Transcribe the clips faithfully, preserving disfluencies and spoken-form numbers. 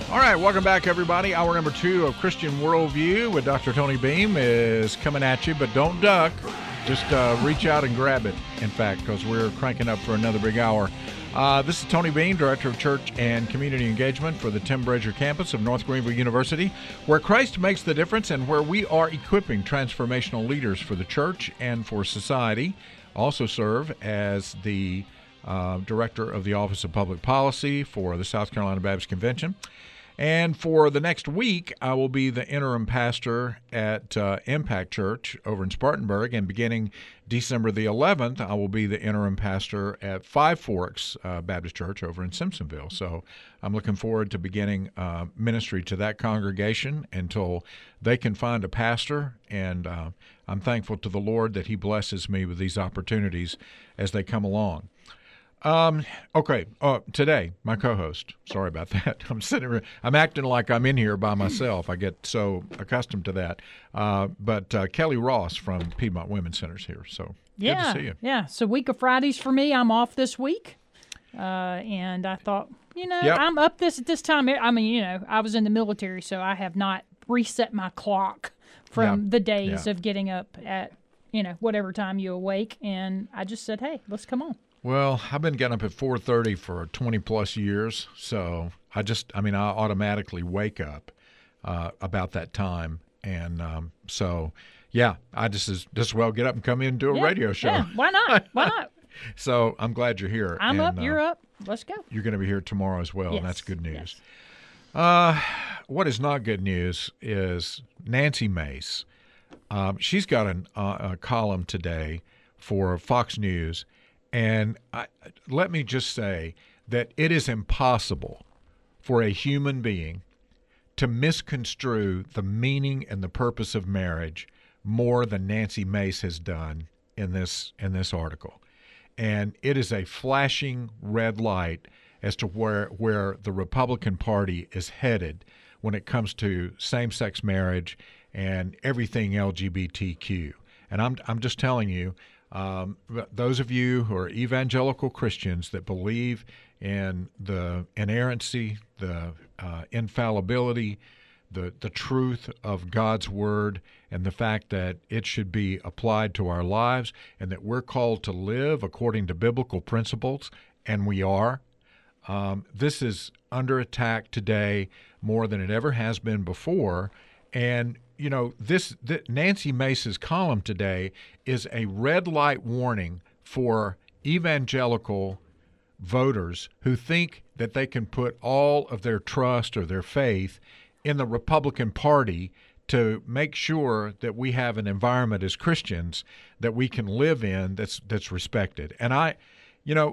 All right, welcome back, everybody. Hour number two of Christian Worldview with Doctor Tony Beam is coming at you, but don't duck. Just uh, reach out and grab it, in fact, because we're cranking up for another big hour. Uh, this is Tony Beam, Director of Church and Community Engagement for the Tim Brazier campus of North Greenville University, where Christ makes the difference and where we are equipping transformational leaders for the church and for society. Also serve as the uh, Director of the Office of Public Policy for the South Carolina Baptist Convention. And for the next week, I will be the interim pastor at uh, Impact Church over in Spartanburg. And beginning December the eleventh, I will be the interim pastor at Five Forks uh, Baptist Church over in Simpsonville. So I'm looking forward to beginning uh, ministry to that congregation until they can find a pastor. And uh, I'm thankful to the Lord that he blesses me with these opportunities as they come along. Um, okay. Uh, today, my co-host, sorry about that. I'm sitting, I'm acting like I'm in here by myself. I get so accustomed to that. Uh, but, uh, Kelly Ross from Piedmont Women's Center's here. So yeah, good to see you. Yeah. So week of Fridays for me, I'm off this week. Uh, and I thought, you know, Yep. I'm up this at this time. I mean, you know, I was in the military, so I have not reset my clock from Yeah. the days Yeah. of getting up at, you know, whatever time you awake. And I just said, hey, let's come on. Well, I've been getting up at four thirty for twenty plus years, so I just, I mean, I automatically wake up uh, about that time, and um, so, yeah, I just as just well get up and come in and do a Yeah, radio show. Yeah, why not? Why not? So I'm glad you're here. I'm and, up, uh, you're up. Let's go. You're going to be here tomorrow as well, Yes, and that's good news. yes. Uh, what is not good news is Nancy Mace. Um, she's got an, uh, a column today for Fox News. And I, let me just say that it is impossible for a human being to misconstrue the meaning and the purpose of marriage more than Nancy Mace has done in this in this article. And it is a flashing red light as to where where the Republican Party is headed when it comes to same-sex marriage and everything L G B T Q. And I'm I'm just telling you, Um, those of you who are evangelical Christians that believe in the inerrancy, the uh, infallibility, the, the truth of God's Word, and the fact that it should be applied to our lives and that we're called to live according to biblical principles, and we are, um, this is under attack today more than it ever has been before. And you know, this, this Nancy Mace's column today is a red light warning for evangelical voters who think that they can put all of their trust or their faith in the Republican Party to make sure that we have an environment as Christians that we can live in that's that's respected. And I, you know,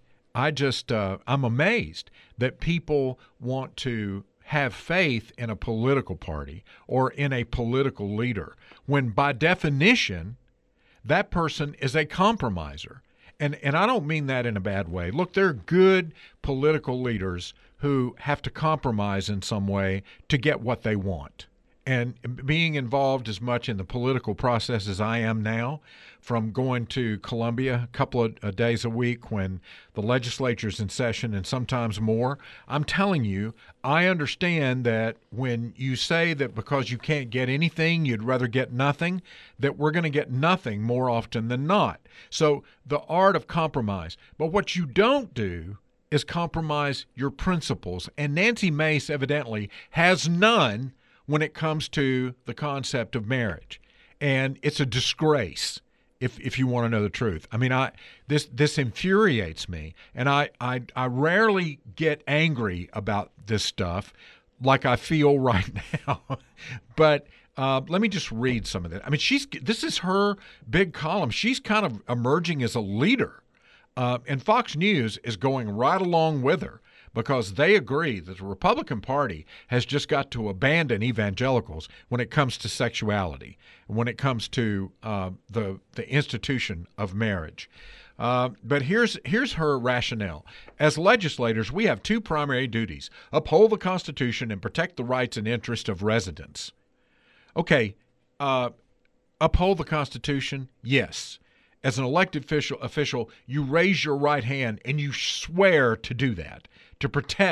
I just uh, I'm amazed that people want to have faith in a political party or in a political leader, when by definition, that person is a compromiser. And and I don't mean that in a bad way. Look, there are good political leaders who have to compromise in some way to get what they want. And being involved as much in the political process as I am now, from going to Columbia a couple of uh, days a week when the legislature's in session and sometimes more, I'm telling you, I understand that when you say that because you can't get anything, you'd rather get nothing, that we're going to get nothing more often than not. So the art of compromise. But what you don't do is compromise your principles. And Nancy Mace evidently has none when it comes to the concept of marriage. And it's a disgrace, if if you want to know the truth. I mean, I this this infuriates me, and I, I, I rarely get angry about this stuff like I feel right now. But uh, let me just read some of it. I mean, she's this is her big column. She's kind of emerging as a leader. Uh, and Fox News is going right along with her, because they agree that the Republican Party has just got to abandon evangelicals when it comes to sexuality, when it comes to uh, the the institution of marriage. Uh, but here's here's her rationale. As legislators, we have two primary duties: uphold the Constitution and protect the rights and interests of residents. Okay, uh, uphold the Constitution, yes. As an elected official, official, you raise your right hand and you swear to do that, to protect,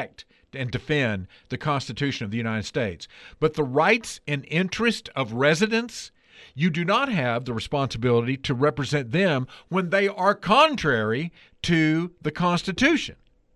and defend the Constitution of the United States. But the rights and interest of residents, you do not have the responsibility to represent them when they are contrary to the Constitution.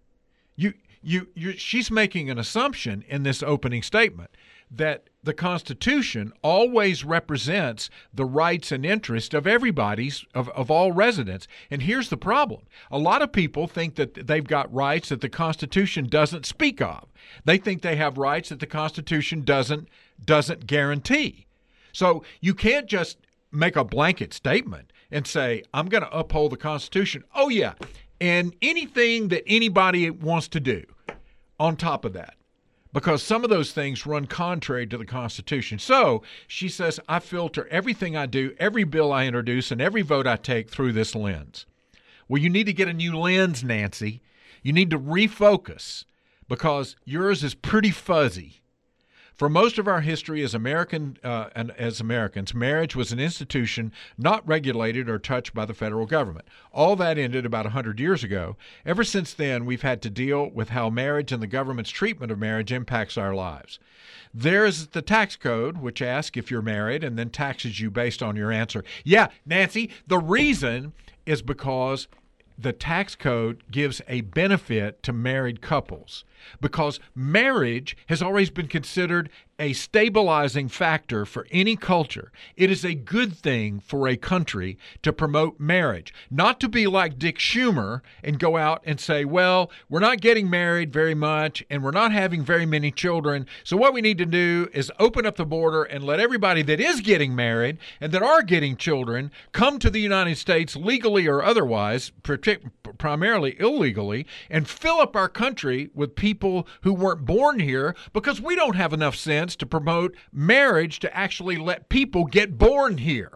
You, you, you, she's making an assumption in this opening statement that the Constitution always represents the rights and interests of everybody's, of, of all residents. And here's the problem. A lot of people think that they've got rights that the Constitution doesn't speak of. They think they have rights that the Constitution doesn't, doesn't guarantee. So you can't just make a blanket statement and say, I'm going to uphold the Constitution. Oh, yeah, and anything that anybody wants to do on top of that, because some of those things run contrary to the Constitution. So she says, I filter everything I do, every bill I introduce, and every vote I take through this lens. Well, you need to get a new lens, Nancy. You need to refocus because yours is pretty fuzzy. For most of our history as American uh, and as Americans, marriage was an institution not regulated or touched by the federal government. All that ended about one hundred years ago. Ever since then, we've had to deal with how marriage and the government's treatment of marriage impacts our lives. There's the tax code, which asks if you're married and then taxes you based on your answer. Yeah, Nancy, the reason is because the tax code gives a benefit to married couples because marriage has always been considered a stabilizing factor for any culture. It is a good thing for a country to promote marriage, not to be like Dick Schumer and go out and say, well, we're not getting married very much and we're not having very many children. So what we need to do is open up the border and let everybody that is getting married and that are getting children come to the United States legally or otherwise, primarily illegally, and fill up our country with people who weren't born here because we don't have enough sense to promote marriage to actually let people get born here.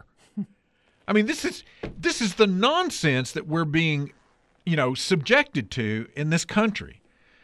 I mean, this is this is the nonsense that we're being, you know, subjected to in this country.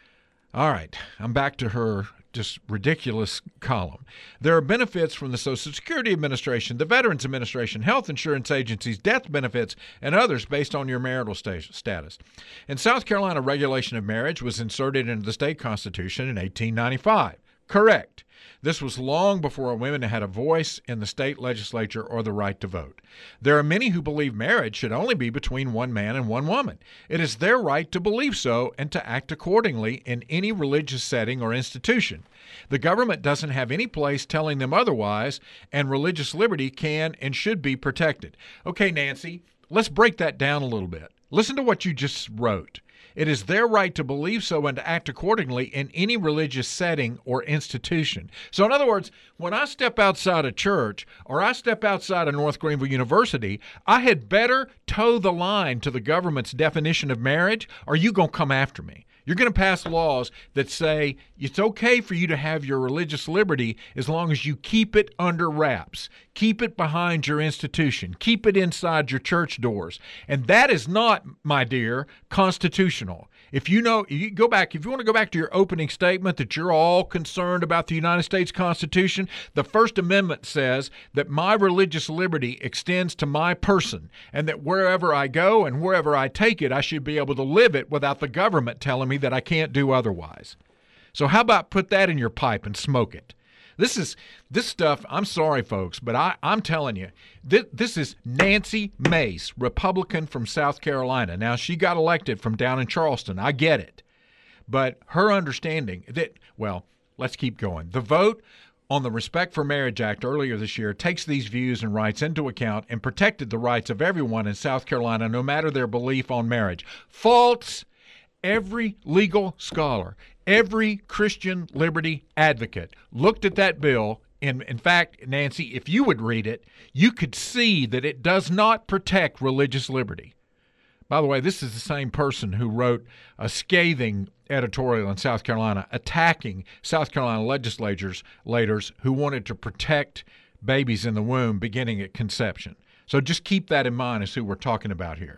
All right, I'm back to her just ridiculous column. There are benefits from the Social Security Administration, the Veterans Administration, health insurance agencies, death benefits, and others based on your marital status. In South Carolina, regulation of marriage was inserted into the state constitution in eighteen ninety-five. Correct. This was long before women had a voice in the state legislature or the right to vote. There are many who believe marriage should only be between one man and one woman. It is their right to believe so and to act accordingly in any religious setting or institution. The government doesn't have any place telling them otherwise, and religious liberty can and should be protected. Okay, Nancy, let's break that down a little bit. Listen to what you just wrote. It is their right to believe so and to act accordingly in any religious setting or institution. So in other words, when I step outside a church or I step outside of North Greenville University, I had better toe the line to the government's definition of marriage, or you going to come after me. You're going to pass laws that say it's okay for you to have your religious liberty as long as you keep it under wraps. Keep it behind your institution. Keep it inside your church doors. And that is not, my dear, constitutional. If you know, you go back, if you want to go back to your opening statement that you're all concerned about the United States Constitution, the First Amendment says that my religious liberty extends to my person and that wherever I go and wherever I take it, I should be able to live it without the government telling me that I can't do otherwise. So how about put that in your pipe and smoke it? This is this stuff, I'm sorry, folks, but I, I'm telling you, this, this is Nancy Mace, Republican from South Carolina. Now, she got elected from down in Charleston. I get it. But her understanding that, well, let's keep going. The vote on the Respect for Marriage Act earlier this year takes these views and rights into account and protected the rights of everyone in South Carolina, no matter their belief on marriage. False. Every legal scholar, every Christian liberty advocate looked at that bill, and in fact, Nancy, if you would read it, you could see that it does not protect religious liberty. By the way, this is the same person who wrote a scathing editorial in South Carolina attacking South Carolina legislators leaders who wanted to protect babies in the womb beginning at conception. So just keep that in mind as who we're talking about here.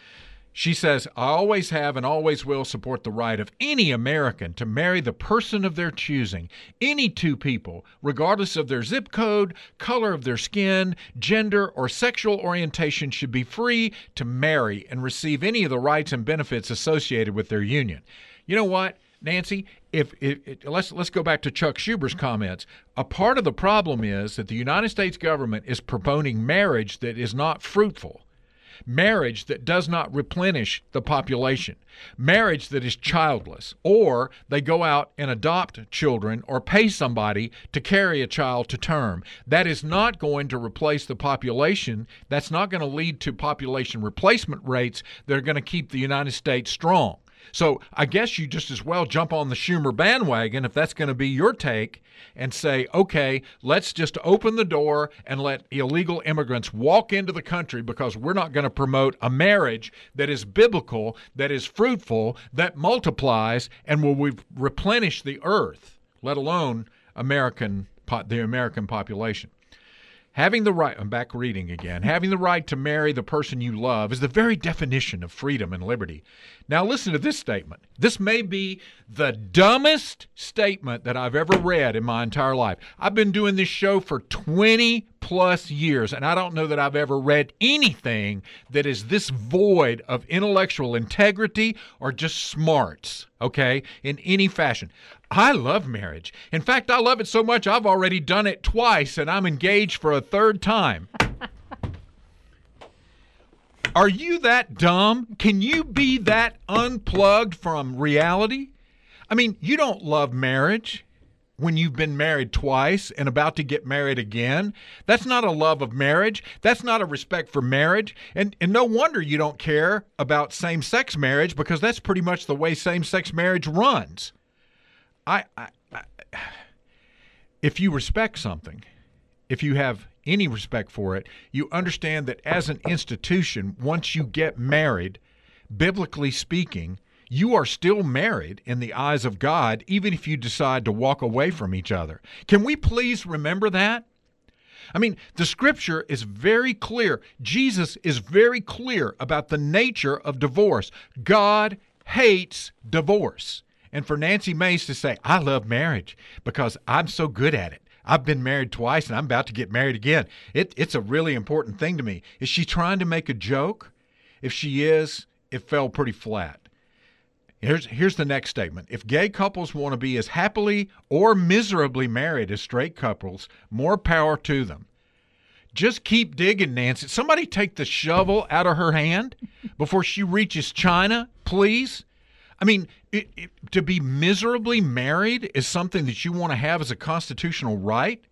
She says, I always have and always will support the right of any American to marry the person of their choosing. Any two people, regardless of their zip code, color of their skin, gender, or sexual orientation, should be free to marry and receive any of the rights and benefits associated with their union. You know what? Nancy, if, if, if let's let's go back to Chuck Schumer's comments. A part of the problem is that the United States government is promoting marriage that is not fruitful, marriage that does not replenish the population, marriage that is childless, or they go out and adopt children or pay somebody to carry a child to term. That is not going to replace the population. That's not going to lead to population replacement rates that are going to keep the United States strong. So I guess you just as well jump on the Schumer bandwagon, if that's going to be your take, and say, okay, let's just open the door and let illegal immigrants walk into the country, because we're not going to promote a marriage that is biblical, that is fruitful, that multiplies, and will we replenish the earth, let alone American the American population. Having the right, I'm back reading again, having the right to marry the person you love is the very definition of freedom and liberty. Now listen to this statement. This may be the dumbest statement that I've ever read in my entire life. I've been doing this show for twenty plus years, and I don't know that I've ever read anything that is this void of intellectual integrity or just smarts, okay, in any fashion. I love marriage. In fact, I love it so much I've already done it twice, and I'm engaged for a third time. Are you that dumb? Can you be that unplugged from reality? I mean, you don't love marriage when you've been married twice and about to get married again. That's not a love of marriage. That's not a respect for marriage. And, and no wonder you don't care about same-sex marriage, because that's pretty much the way same-sex marriage runs. I, I, I, if you respect something, if you have any respect for it, you understand that as an institution, once you get married, biblically speaking, you are still married in the eyes of God, even if you decide to walk away from each other. Can we please remember that? I mean, the scripture is very clear. Jesus is very clear about the nature of divorce. God hates divorce. And for Nancy Mace to say, I love marriage because I'm so good at it. I've been married twice and I'm about to get married again. It, it's a really important thing to me. Is she trying to make a joke? If she is, it fell pretty flat. Here's, here's the next statement. If gay couples want to be as happily or miserably married as straight couples, more power to them. Just keep digging, Nancy. Somebody take the shovel out of her hand before she reaches China, please. I mean, it, it, to be miserably married is something that you want to have as a constitutional right.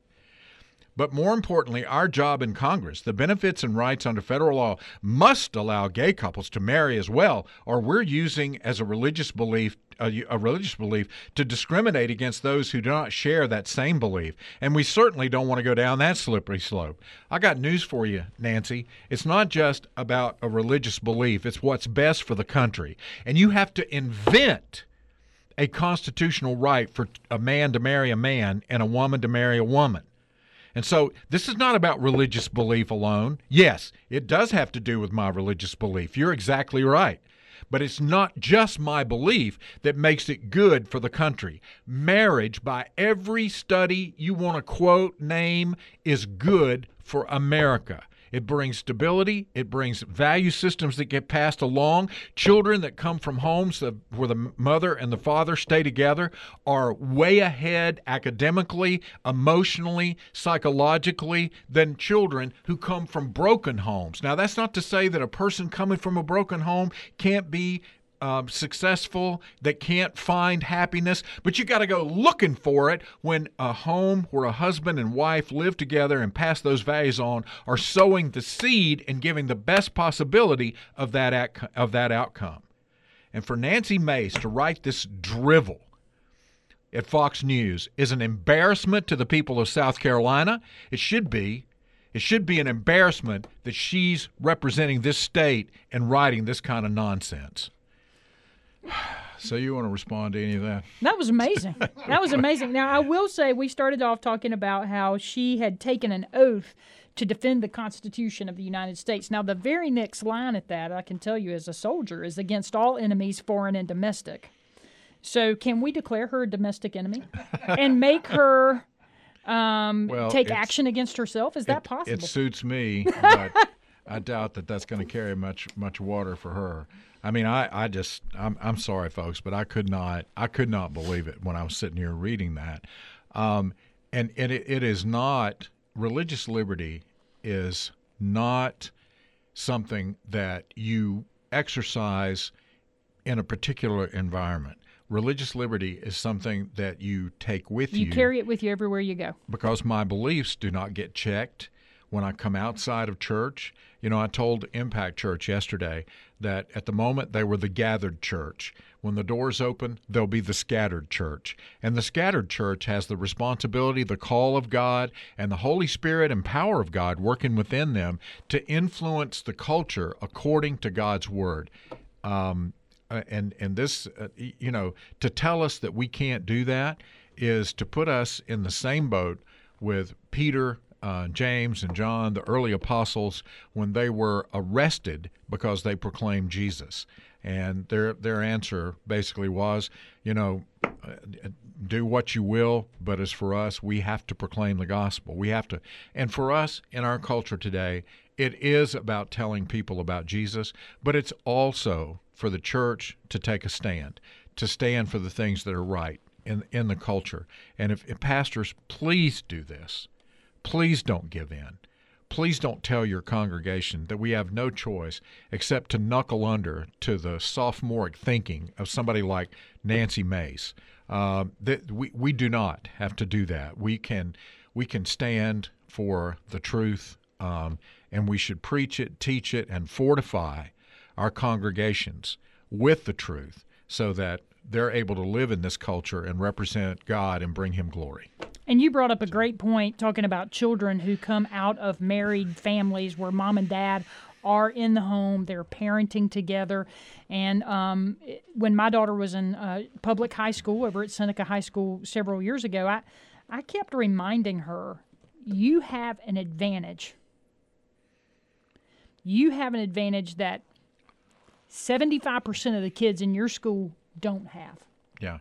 But more importantly, our job in Congress, the benefits and rights under federal law, must allow gay couples to marry as well, or we're using as a religious belief, a, a religious belief to discriminate against those who do not share that same belief. And we certainly don't want to go down that slippery slope. I got news for you, Nancy. It's not just about a religious belief. It's what's best for the country. And you have to invent a constitutional right for a man to marry a man and a woman to marry a woman. And so this is not about religious belief alone. Yes, it does have to do with my religious belief. You're exactly right. But it's not just my belief that makes it good for the country. Marriage, by every study you want to quote, name, is good for America. It brings stability. It brings value systems that get passed along. Children that come from homes that, where the mother and the father stay together are way ahead academically, emotionally, psychologically than children who come from broken homes. Now, that's not to say that a person coming from a broken home can't be Um, successful, that can't find happiness, but you got to go looking for it when a home where a husband and wife live together and pass those values on are sowing the seed and giving the best possibility of that ac- of that outcome. And for Nancy Mace to write this drivel at Fox News is an embarrassment to the people of South Carolina. It should be. It should be an embarrassment that she's representing this state and writing this kind of nonsense. So you want to respond to any of that? That was amazing. That was amazing. Now, I will say we started off talking about how she had taken an oath to defend the Constitution of the United States. Now, the very next line at that, I can tell you as a soldier, is against all enemies, foreign and domestic. So can we declare her a domestic enemy and make her um, well, take action against herself? Is that it, possible? It suits me, but I doubt that that's going to carry much much water for her. I mean, I, I just, I'm, I'm sorry, folks, but I could not, I could not believe it when I was sitting here reading that. Um, and and it, it is not, religious liberty is not something that you exercise in a particular environment. Religious liberty is something that you take with you. You carry it with you everywhere you go. Because my beliefs do not get checked when I come outside of church. You know, I told Impact Church yesterday that at the moment they were the gathered church. When the doors open, they'll be the scattered church. And the scattered church has the responsibility, the call of God, and the Holy Spirit and power of God working within them to influence the culture according to God's Word. Um, Uh, and and this, uh, you know, to tell us that we can't do that is to put us in the same boat with Peter, uh, James, and John, the early apostles, when they were arrested because they proclaimed Jesus. And their their answer basically was, you know, uh, do what you will, but as for us, we have to proclaim the gospel. We have to, and for us in our culture today, it is about telling people about Jesus, but it's also for the church to take a stand, to stand for the things that are right in in the culture. And if, if pastors, please do this. Please don't give in. Please don't tell your congregation that we have no choice except to knuckle under to the sophomoric thinking of somebody like Nancy Mace. Uh, that we, we do not have to do that. We can we can stand for the truth, um, and we should preach it, teach it, and fortify our congregations with the truth so that they're able to live in this culture and represent God and bring him glory. And you brought up a great point talking about children who come out of married families where mom and dad are in the home, they're parenting together. And um, when my daughter was in uh, public high school over at Seneca High School several years ago, I, I kept reminding her, you have an advantage. You have an advantage that seventy-five percent of the kids in your school don't have. Yeah.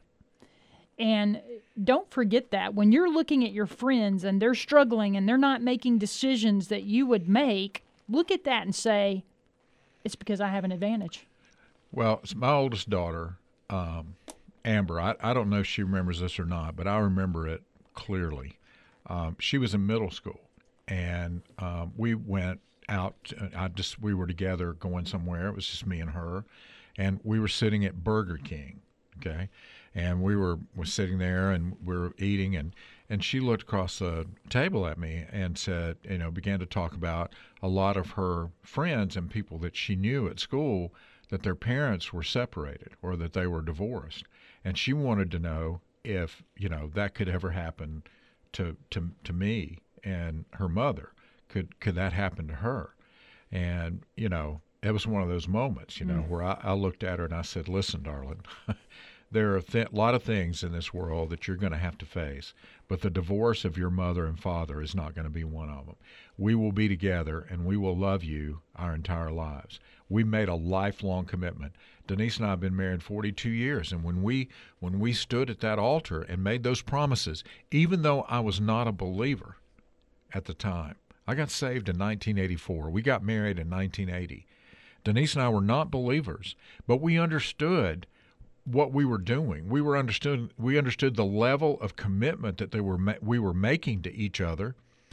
And don't forget that when you're looking at your friends and they're struggling and they're not making decisions that you would make, look at that and say, it's because I have an advantage. Well, it's my oldest daughter, um, Amber, I, I don't know if she remembers this or not, but I remember it clearly. Um, she was in middle school, and um, we went out. I just we were together going somewhere. It was just me and her, and we were sitting at Burger King, okay, and we were were sitting there and we were eating, and and she looked across the table at me and said, you know, began to talk about a lot of her friends and people that she knew at school that their parents were separated or that they were divorced, and she wanted to know if, you know, that could ever happen to to to me and her mother. Could could that happen to her? And, you know, it was one of those moments, you know, mm. where I, I looked at her and I said, listen, darling, there are a th- lot of things in this world that you're going to have to face, but the divorce of your mother and father is not going to be one of them. We will be together, and we will love you our entire lives. We made a lifelong commitment. Denise and I have been married forty-two years, and when we when we stood at that altar and made those promises, even though I was not a believer at the time, I got saved in nineteen eighty-four. We got married in nineteen eighty. Denise and I were not believers, but we understood what we were doing. We were understood. We understood the level of commitment that they were ma- we were making to each other,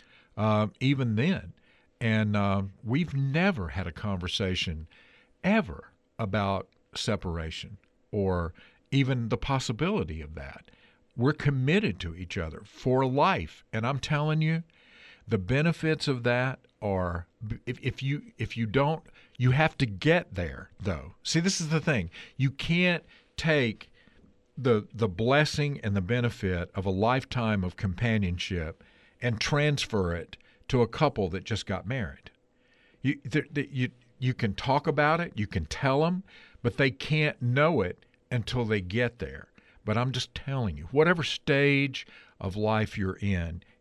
uh, even then. And uh, we've never had a conversation ever about separation or even the possibility of that. We're committed to each other for life, and I'm telling you, the benefits of that are, if, if you if you don't, you have to get there, though. See, this is the thing. You can't take the the blessing and the benefit of a lifetime of companionship and transfer it to a couple that just got married. You you you can talk about it, you can tell them, but they can't know it until they get there. But I'm just telling you, whatever stage of life you're in,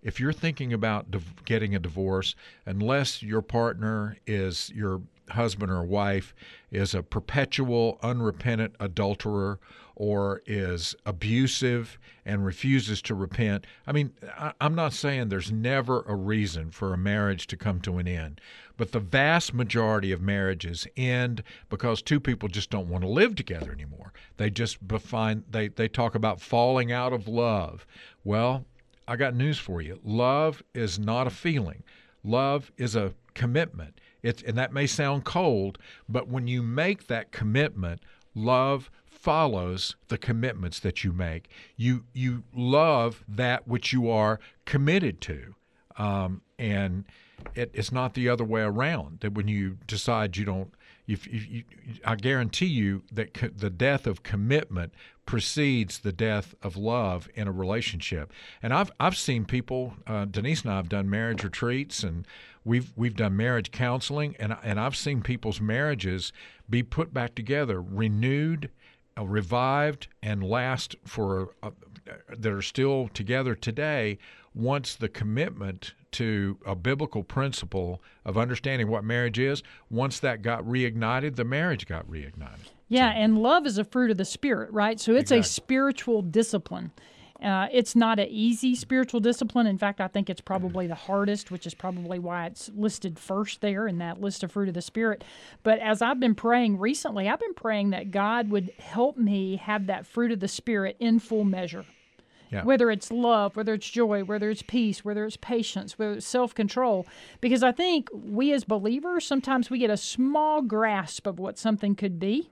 if you're thinking about div- getting a divorce, unless your partner is your husband or wife is a perpetual unrepentant adulterer or is abusive and refuses to repent. I mean, I, I'm not saying there's never a reason for a marriage to come to an end, but the vast majority of marriages end because two people just don't want to live together anymore. They just find they, they talk about falling out of love. Well, I got news for you. Love is not a feeling. Love is a commitment. It's, and that may sound cold, but when you make that commitment, love follows the commitments that you make. You you love that which you are committed to, um, and it, it's not the other way around. That when you decide you don't, if you, you, I guarantee you that co- the death of commitment precedes the death of love in a relationship. And I've I've seen people. Uh, Denise and I have done marriage retreats, and we've we've done marriage counseling, and and I've seen people's marriages be put back together, renewed, uh, revived, and last for uh, that are still together today. Once the commitment to a biblical principle of understanding what marriage is, once that got reignited, the marriage got reignited. Yeah, So, and love is a fruit of the Spirit, right? So it's exactly. a spiritual discipline. Uh, it's not an easy spiritual discipline. In fact, I think it's probably the hardest, which is probably why it's listed first there in that list of fruit of the Spirit. But as I've been praying recently, I've been praying that God would help me have that fruit of the Spirit in full measure. Yeah. Whether it's love, whether it's joy, whether it's peace, whether it's patience, whether it's self-control. Because I think we as believers, sometimes we get a small grasp of what something could be,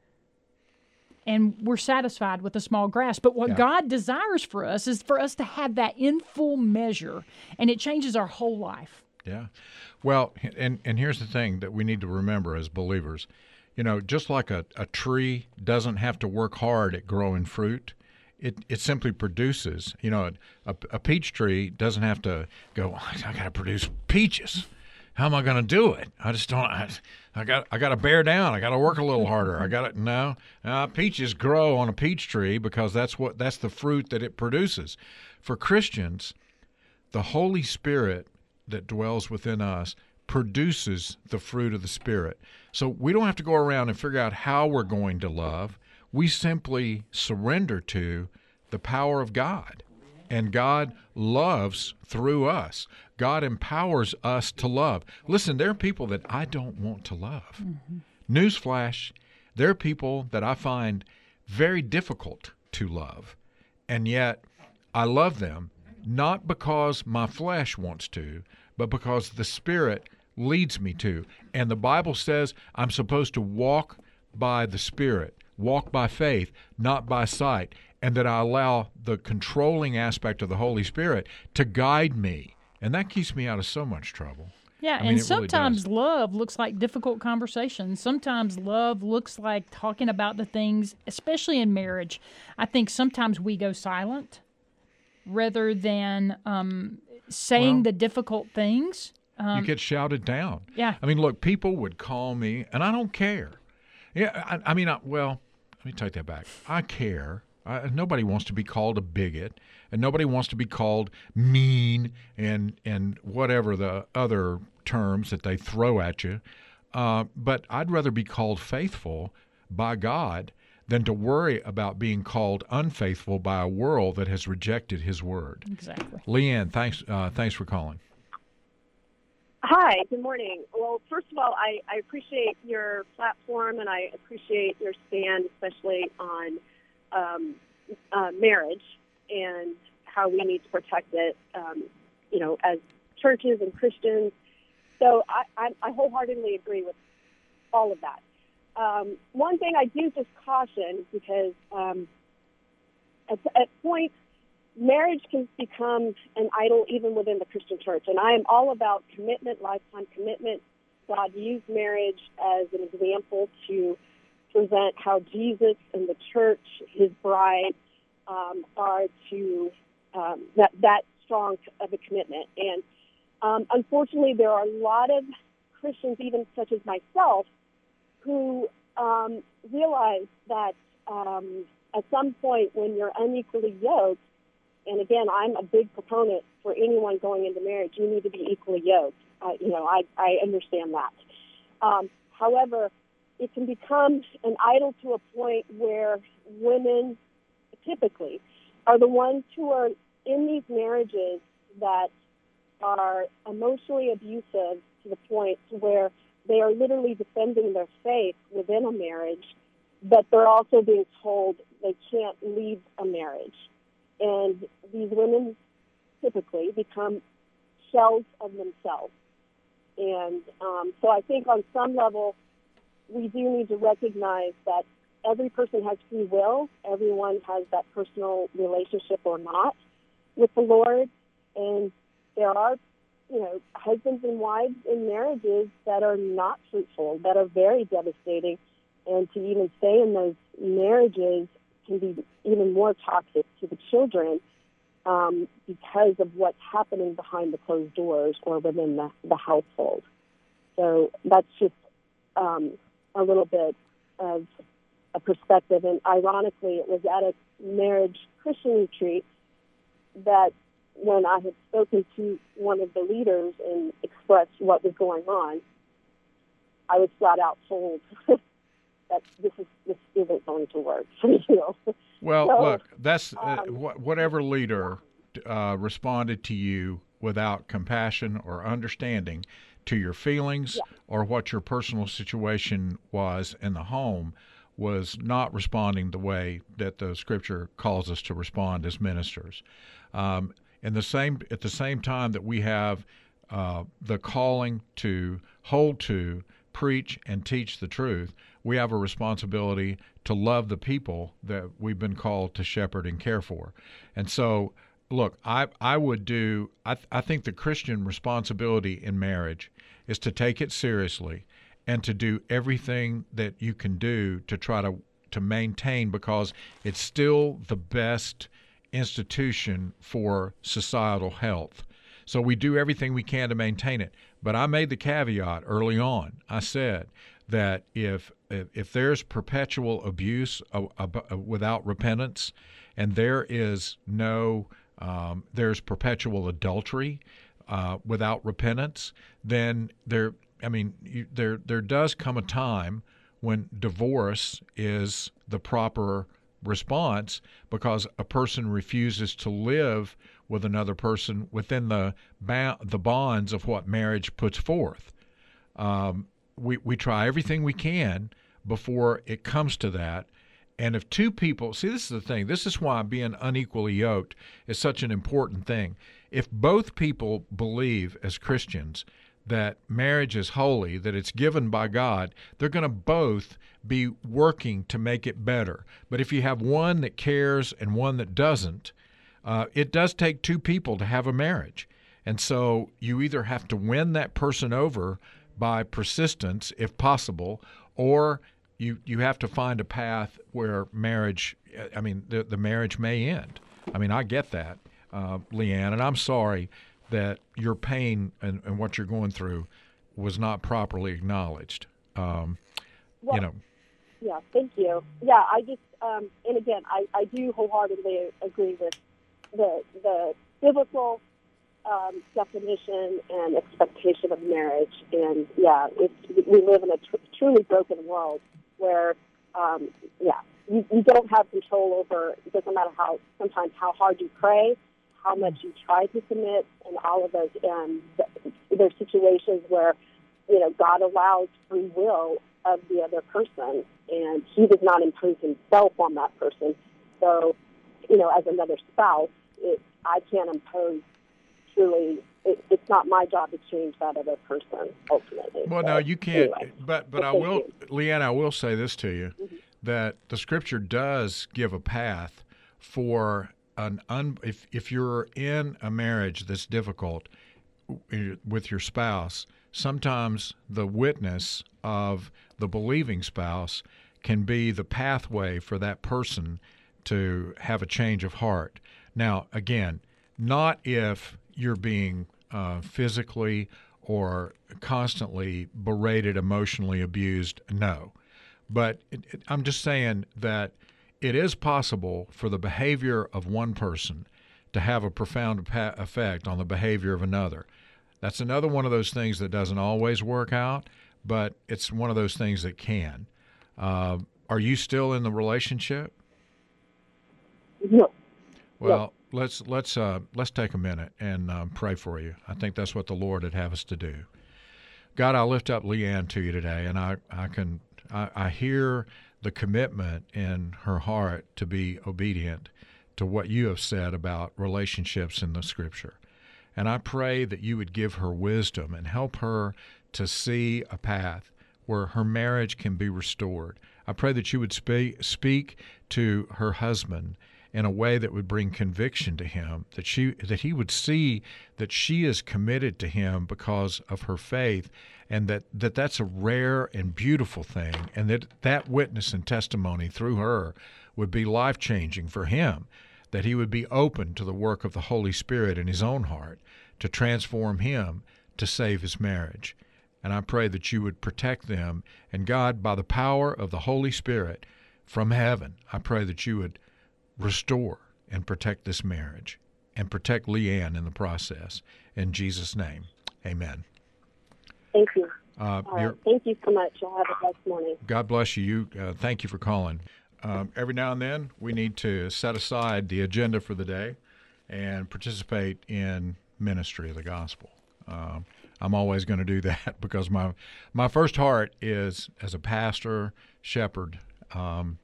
and we're satisfied with a small grasp. But what Yeah. God desires for us is for us to have that in full measure, and it changes our whole life. Yeah. Well, and, and here's the thing that we need to remember as believers. You know, just like a, a tree doesn't have to work hard at growing fruit, it, it simply produces. You know, a, a peach tree doesn't have to go, I got to produce peaches. How am I going to do it? I just don't. I, I got. I got to bear down. I got to work a little harder. I got to no. Uh, peaches grow on a peach tree because that's what. That's the fruit that it produces. For Christians, the Holy Spirit that dwells within us produces the fruit of the Spirit. So we don't have to go around and figure out how we're going to love. We simply surrender to the power of God. And God loves through us. God empowers us to love. Listen, there are people that I don't want to love. Mm-hmm. Newsflash, there are people that I find very difficult to love. And yet I love them, not because my flesh wants to, but because the Spirit leads me to. And the Bible says I'm supposed to walk by the Spirit, walk by faith, not by sight, and that I allow the controlling aspect of the Holy Spirit to guide me. And that keeps me out of so much trouble. Yeah, I mean, and it really sometimes does. love looks like difficult conversations. Sometimes love looks like talking about the things, especially in marriage. I think sometimes we go silent rather than um, saying Well, the difficult things. Um, you get shouted down. Yeah. I mean, look, people would call me, and I don't care. Yeah, I, I mean, I, well, let me take that back. I care. I, nobody wants to be called a bigot, and nobody wants to be called mean and and whatever the other terms that they throw at you. Uh, but I'd rather be called faithful by God than to worry about being called unfaithful by a world that has rejected His word. Exactly. Leanne, thanks. Uh, thanks for calling. Hi, good morning. Well, first of all, I, I appreciate your platform, and I appreciate your stand, especially on um, uh, marriage and how we need to protect it, um, you know, as churches and Christians. So I, I, I wholeheartedly agree with all of that. Um, one thing I do just caution, because um, at, at points, marriage can become an idol even within the Christian church. And I am all about commitment, lifetime commitment. God used marriage as an example to present how Jesus and the church, his bride, um, are to um, that, that strong of a commitment. And um, unfortunately, there are a lot of Christians, even such as myself, who um, realize that um, at some point when you're unequally yoked, and again, I'm a big proponent for anyone going into marriage. You need to be equally yoked. Uh, you know, I, I understand that. Um, however, it can become an idol to a point where women typically are the ones who are in these marriages that are emotionally abusive to the point where they are literally defending their faith within a marriage, but they're also being told they can't leave a marriage. And these women typically become shells of themselves. And um, so I think on some level, we do need to recognize that every person has free will. Everyone has that personal relationship or not with the Lord. And there are, you know, husbands and wives in marriages that are not fruitful, that are very devastating. And to even stay in those marriages can be even more toxic to the children um, because of what's happening behind the closed doors or within the, the household. So that's just um, a little bit of a perspective. And ironically, it was at a marriage Christian retreat that when I had spoken to one of the leaders and expressed what was going on, I was flat out told that this is this isn't going to work for you. Well, so, look, that's uh, um, wh- whatever leader uh, responded to you without compassion or understanding to your feelings yeah. or what your personal situation was in the home was not responding the way that the Scripture calls us to respond as ministers. Um, and the same at the same time that we have uh, the calling to hold to, preach, and teach the truth, we have a responsibility to love the people that we've been called to shepherd and care for. And so, look, I I would do. I th- I think the Christian responsibility in marriage is to take it seriously and to do everything that you can do to try to to maintain, because it's still the best institution for societal health. So we do everything we can to maintain it. But I made the caveat early on. I said that if if, if there's perpetual abuse uh, uh, without repentance, and there is no um, there's perpetual adultery uh, without repentance, then there. I mean, you, there there does come a time when divorce is the proper response, because a person refuses to live with another person within the ba- the bonds of what marriage puts forth. Um, we we try everything we can before it comes to that. And if two people, see, this is the thing. This is why being unequally yoked is such an important thing. If both people believe as Christians that marriage is holy, that it's given by God, they're going to both be working to make it better. But if you have one that cares and one that doesn't, uh, it does take two people to have a marriage. And so you either have to win that person over by persistence, if possible, or you, you have to find a path where marriage, I mean, the, the marriage may end. I mean, I get that, uh, Leanne, and I'm sorry that your pain and, and what you're going through was not properly acknowledged. Um, well, you know. Yeah, thank you. Yeah, I just, um, and again, I, I do wholeheartedly agree with the the biblical um, definition and expectation of marriage. And yeah, it's, we live in a tr- truly broken world where, um, yeah, you, you don't have control over, it doesn't matter how, sometimes how hard you pray, how much you try to submit, and all of those. And there's situations where, you know, God allows free will of the other person, and He does not impose Himself on that person. So, you know, as another spouse, it, I can't impose truly. It, it's not my job to change that other person ultimately. Well, so, no, you can't. Anyway. But but I Thank will, you. Leanne, I will say this to you, Mm-hmm. that the Scripture does give a path for an un, if if you're in a marriage that's difficult with your spouse, sometimes the witness of the believing spouse can be the pathway for that person to have a change of heart. Now, again, not if you're being uh, physically or constantly berated, emotionally abused, no. But it, it, I'm just saying that it is possible for the behavior of one person to have a profound effect on the behavior of another. That's another one of those things that doesn't always work out, but it's one of those things that can. Uh, are you still in the relationship? No. Well, no. let's let's uh, let's take a minute and um, pray for you. I think that's what the Lord would have us to do. God, I lift up Leanne to you today, and I I can I, I hear the commitment in her heart to be obedient to what you have said about relationships in the Scripture. And I pray that you would give her wisdom and help her to see a path where her marriage can be restored. I pray that you would speak, speak to her husband in a way that would bring conviction to him, that she that he would see that she is committed to him because of her faith, and that, that that's a rare and beautiful thing, and that that witness and testimony through her would be life-changing for him, that he would be open to the work of the Holy Spirit in his own heart to transform him to save his marriage. And I pray that you would protect them. And God, by the power of the Holy Spirit from heaven, I pray that you would restore and protect this marriage and protect Leanne in the process. In Jesus' name, amen. Thank you. Uh, All right. Thank you so much. I'll have a blessed morning. God bless you. You uh, thank you for calling. Um, every now and then, we need to set aside the agenda for the day and participate in ministry of the gospel. Um, I'm always going to do that because my my first heart is as a pastor, shepherd, um,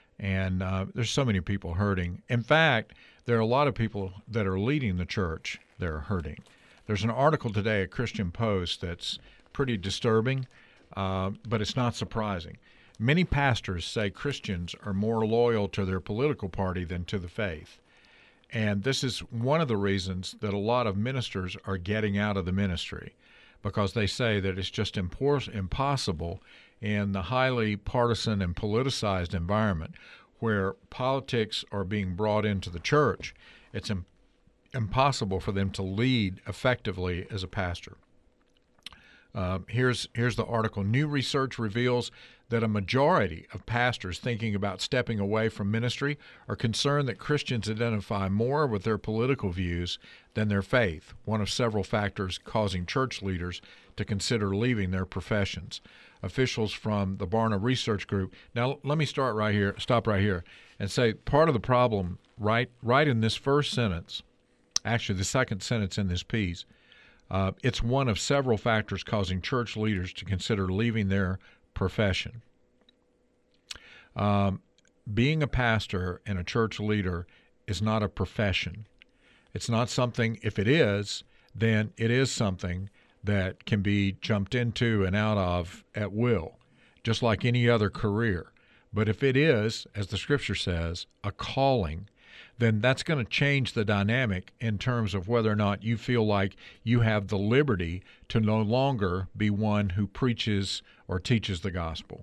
and uh, there's so many people hurting. In fact, there are a lot of people that are leading the church that are hurting. There's an article today at Christian Post that's pretty disturbing, uh, but it's not surprising. Many pastors say Christians are more loyal to their political party than to the faith. And this is one of the reasons that a lot of ministers are getting out of the ministry, because they say that it's just impor- impossible in the highly partisan and politicized environment where politics are being brought into the church. It's im- impossible for them to lead effectively as a pastor. Uh, here's here's the article. New research reveals that a majority of pastors thinking about stepping away from ministry are concerned that Christians identify more with their political views than their faith, one of several factors causing church leaders to consider leaving their professions. Officials from the Barna Research Group. Now, let me start right here, stop right here, and say part of the problem, right, right in this first sentence, actually the second sentence in this piece, Uh, it's one of several factors causing church leaders to consider leaving their profession. Um, being a pastor and a church leader is not a profession. It's not something, if it is, then it is something that can be jumped into and out of at will, just like any other career. But if it is, as the Scripture says, a calling, then that's going to change the dynamic in terms of whether or not you feel like you have the liberty to no longer be one who preaches or teaches the gospel.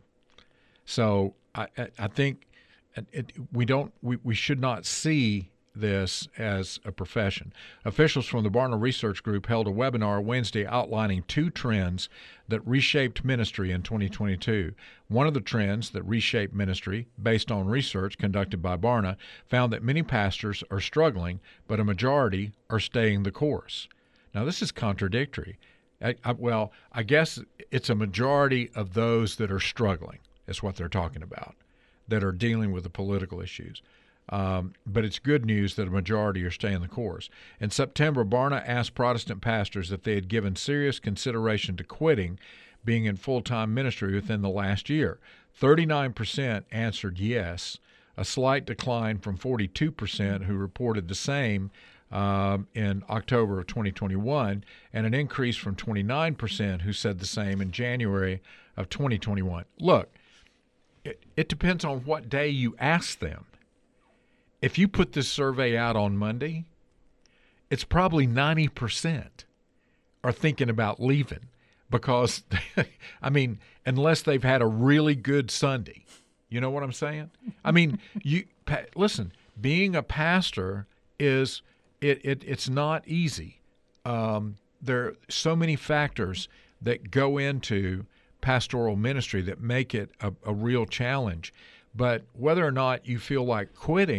So I, I think it, we don't we, we should not see this as a profession. Officials from the Barna Research Group held a webinar Wednesday outlining two trends that reshaped ministry in twenty twenty-two. One of the trends that reshaped ministry, based on research conducted by Barna, found that many pastors are struggling, but a majority are staying the course. Now, this is contradictory. I, I, well, I guess it's a majority of those that are struggling, is what they're talking about, that are dealing with the political issues. Um, but it's good news that a majority are staying the course. In September, Barna asked Protestant pastors if they had given serious consideration to quitting being in full-time ministry within the last year. thirty-nine percent answered yes, a slight decline from forty-two percent who reported the same um, in October of twenty twenty-one, and an increase from twenty-nine percent who said the same in January of twenty twenty-one. Look, it, it depends on what day you ask them. If you put this survey out on Monday, it's probably ninety percent are thinking about leaving because, I mean, unless they've had a really good Sunday. You know what I'm saying? I mean, you listen, being a pastor is, it, it it's not easy. Um, there are so many factors that go into pastoral ministry that make it a, a real challenge. But whether or not you feel like quitting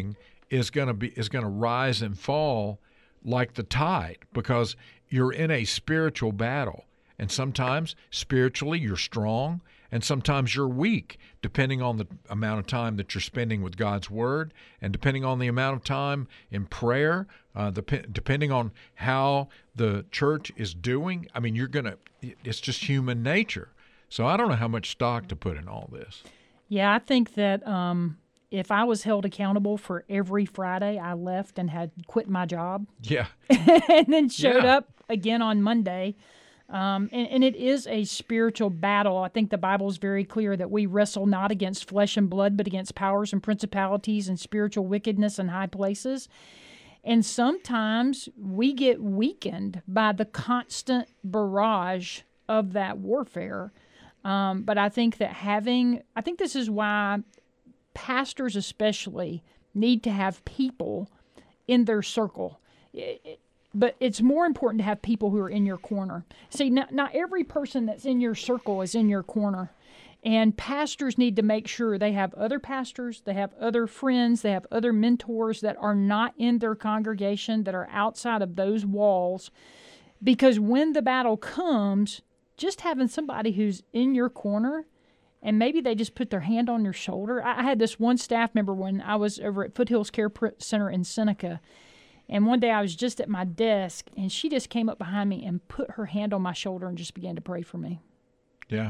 is going to be is going to rise and fall like the tide, because you're in a spiritual battle. And sometimes spiritually you're strong, and sometimes you're weak, depending on the amount of time that you're spending with God's Word, and depending on the amount of time in prayer, uh, the, depending on how the church is doing. I mean, you're going to, it's just human nature. So I don't know how much stock to put in all this. Yeah, I think that um, if I was held accountable for every Friday I left and had quit my job, yeah, and then showed Yeah. up again on Monday, Um, and, and it is a spiritual battle. I think the Bible is very clear that we wrestle not against flesh and blood, but against powers and principalities and spiritual wickedness in high places. And sometimes we get weakened by the constant barrage of that warfare. Um, but I think that having, I think this is why pastors especially need to have people in their circle. It, it, But it's more important to have people who are in your corner. See, not, not every person that's in your circle is in your corner. And pastors need to make sure they have other pastors, they have other friends, they have other mentors that are not in their congregation, that are outside of those walls. Because when the battle comes, just having somebody who's in your corner, and maybe they just put their hand on your shoulder. I, I had this one staff member when I was over at Foothills Care Center in Seneca. And one day I was just at my desk, and she just came up behind me and put her hand on my shoulder and just began to pray for me. Yeah.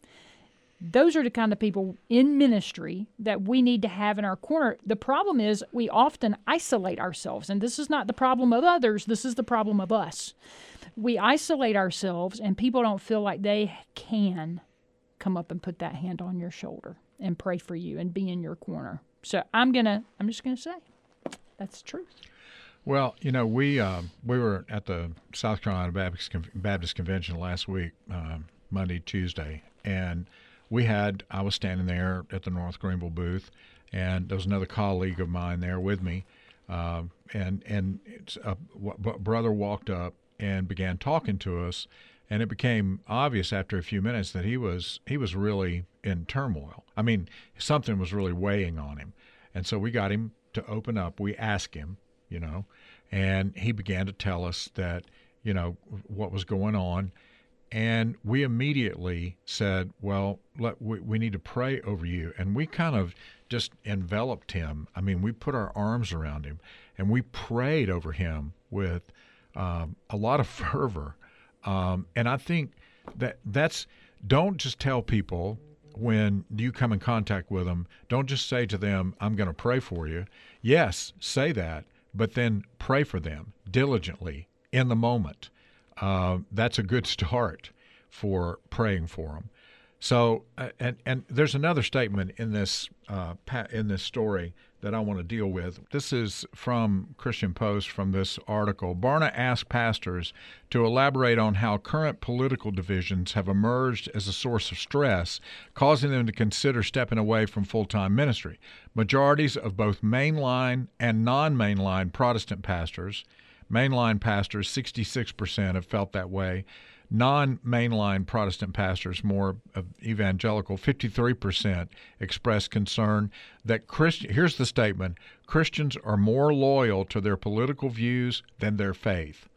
Those are the kind of people in ministry that we need to have in our corner. The problem is we often isolate ourselves, and this is not the problem of others. This is the problem of us. We isolate ourselves, and people don't feel like they can come up and put that hand on your shoulder and pray for you and be in your corner. So I'm gonna, I'm just gonna say, that's the truth. Well, you know, we uh, we were at the South Carolina Baptist, Con- Baptist Convention last week, uh, Monday, Tuesday, and we had, I was standing there at the North Greenville booth, and there was another colleague of mine there with me, uh, and and it's a, a brother walked up and began talking to us, and it became obvious after a few minutes that he was he was really in turmoil. I mean, something was really weighing on him, and so we got him to open up. We asked him, you know, and he began to tell us that, you know, what was going on. And we immediately said, well, let, we, we need to pray over you. And we kind of just enveloped him. I mean, we put our arms around him, and we prayed over him with um, a lot of fervor. Um, and I think that that's, don't just tell people when you come in contact with them, don't just say to them, I'm going to pray for you. Yes, say that, but then pray for them diligently in the moment. Uh, that's a good start for praying for them. So, uh, and and there's another statement in this uh, pa- in this story that I want to deal with. This is from Christian Post, from this article. Barna asked pastors to elaborate on how current political divisions have emerged as a source of stress, causing them to consider stepping away from full-time ministry. Majorities of both mainline and non-mainline Protestant pastors, mainline pastors, sixty-six percent have felt that way. Non-mainline Protestant pastors, more evangelical, fifty-three percent expressed concern that Christian, here's the statement, Christians are more loyal to their political views than their faith.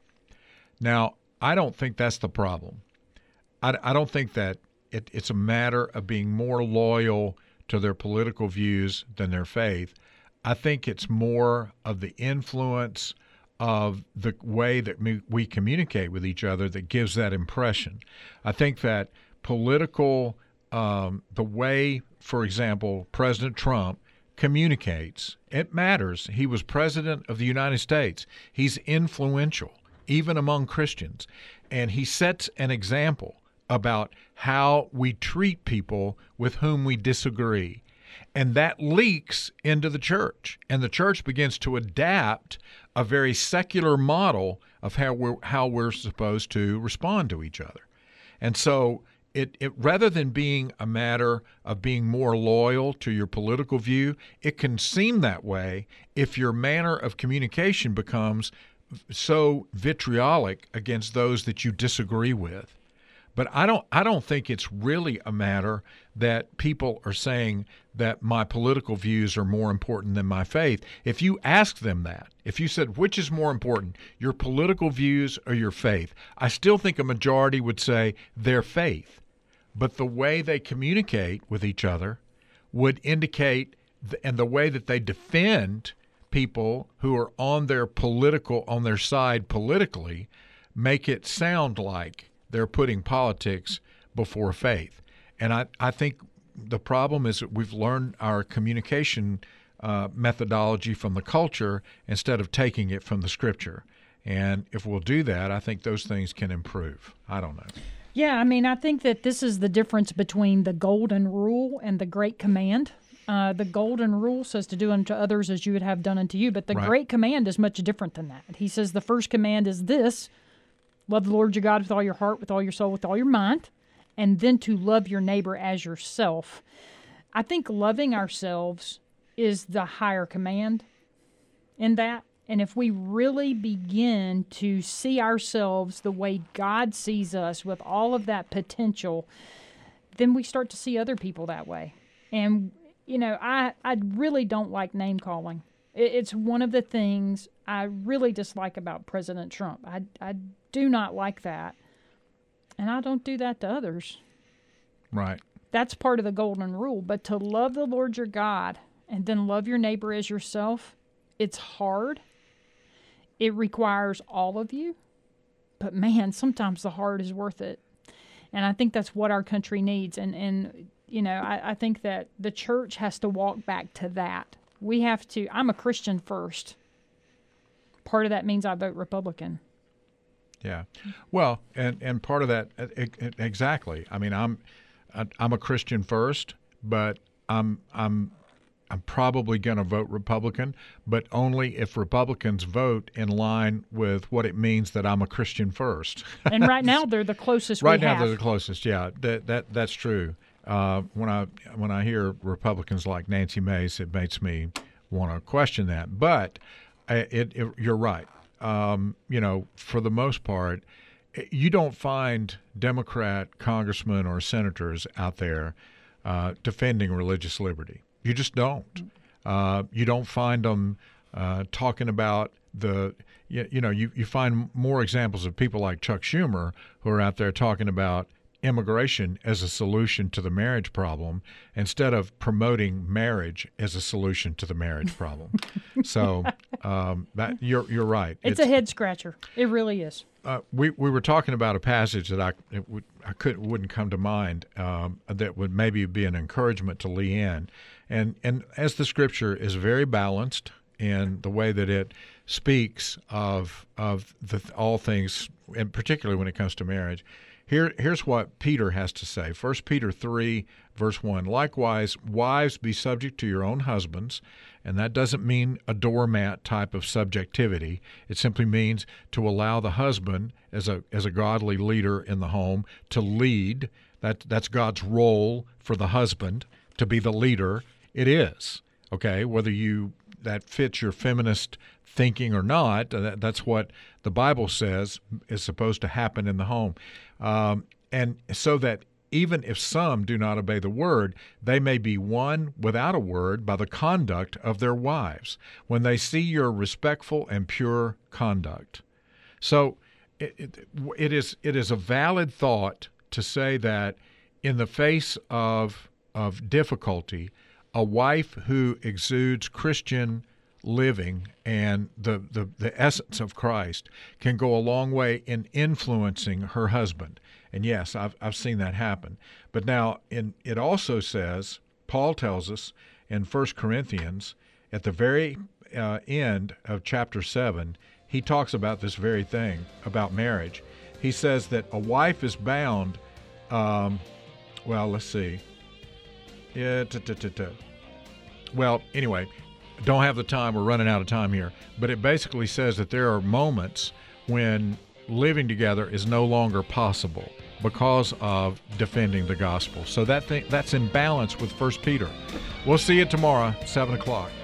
Now, I don't think that's the problem. I, I don't think that it, it's a matter of being more loyal to their political views than their faith. I think it's more of the influence of the way that we communicate with each other that gives that impression. I think that political, um, the way, for example, President Trump communicates, it matters. He was president of the United States. He's influential, even among Christians. And he sets an example about how we treat people with whom we disagree. And that leaks into the church, and the church begins to adapt a very secular model of how we're how we're supposed to respond to each other. And so, it, it rather than being a matter of being more loyal to your political view, it can seem that way if your manner of communication becomes so vitriolic against those that you disagree with. But I don't I don't think it's really a matter that people are saying that my political views are more important than my faith. If you ask them that, if you said, which is more important, your political views or your faith, I still think a majority would say their faith. But the way they communicate with each other would indicate, and the way that they defend people who are on their political, on their side politically, make it sound like they're putting politics before faith. And I, I think the problem is that we've learned our communication uh, methodology from the culture instead of taking it from the Scripture. And if we'll do that, I think those things can improve. I don't know. Yeah, I mean, I think that this is the difference between the golden rule and the great command. Uh, the golden rule says to do unto others as you would have done unto you, but the Right. great command is much different than that. He says the first command is this: love the Lord your God with all your heart, with all your soul, with all your mind, and then to love your neighbor as yourself. I think loving ourselves is the higher command in that. And if we really begin to see ourselves the way God sees us with all of that potential, then we start to see other people that way. And, you know, I, I really don't like name calling. It, it's one of the things I really dislike about President Trump. I, I do not like that. And I don't do that to others. Right. That's part of the golden rule. But to love the Lord your God and then love your neighbor as yourself, it's hard. It requires all of you. But, man, sometimes the hard is worth it. And I think that's what our country needs. And, and you know, I, I think that the church has to walk back to that. We have to. I'm a Christian first. Part of that means I vote Republican. Yeah. Well, and, and part of that, exactly. I mean, I'm I'm a Christian first, but I'm I'm I'm probably going to vote Republican, but only if Republicans vote in line with what it means that I'm a Christian first. And right now they're the closest right we now have. they're the closest. Yeah, that that that's true. Uh, when I when I hear Republicans like Nancy Mace, it makes me want to question that. But it, it you're right. Um, you know, for the most part, you don't find Democrat congressmen or senators out there uh, defending religious liberty. You just don't. Uh, you don't find them uh, talking about the, you, you know, you, you find more examples of people like Chuck Schumer who are out there talking about immigration as a solution to the marriage problem instead of promoting marriage as a solution to the marriage problem. So um, that you're you're right. It's, it's a head scratcher. It really is. Uh, we we were talking about a passage that I it would I could wouldn't come to mind um, that would maybe be an encouragement to Leanne, and and as the Scripture is very balanced in the way that it speaks of of the all things, and particularly when it comes to marriage. Here, here's what Peter has to say. First Peter three, verse one. Likewise, wives, be subject to your own husbands, and that doesn't mean a doormat type of subjectivity. It simply means to allow the husband, as a as a godly leader in the home, to lead. That that's God's role for the husband, to be the leader. It is, okay, whether you that fits your feminist thinking or not. That, that's what the Bible says is supposed to happen in the home. Um, and so that even if some do not obey the word, they may be won without a word by the conduct of their wives, when they see your respectful and pure conduct. So it, it, it is it is a valid thought to say that in the face of of difficulty, a wife who exudes Christian living and the, the, the essence of Christ can go a long way in influencing her husband. And yes, I've I've seen that happen. But now in it also says, Paul tells us in First Corinthians, at the very uh, end of chapter seven, he talks about this very thing, about marriage. He says that a wife is bound, um, well, let's see. Yeah, t- t- t- t- well, anyway, don't have the time. We're running out of time here. But it basically says that there are moments when living together is no longer possible because of defending the gospel. So that thing, that's in balance with First Peter. We'll see you tomorrow, seven o'clock.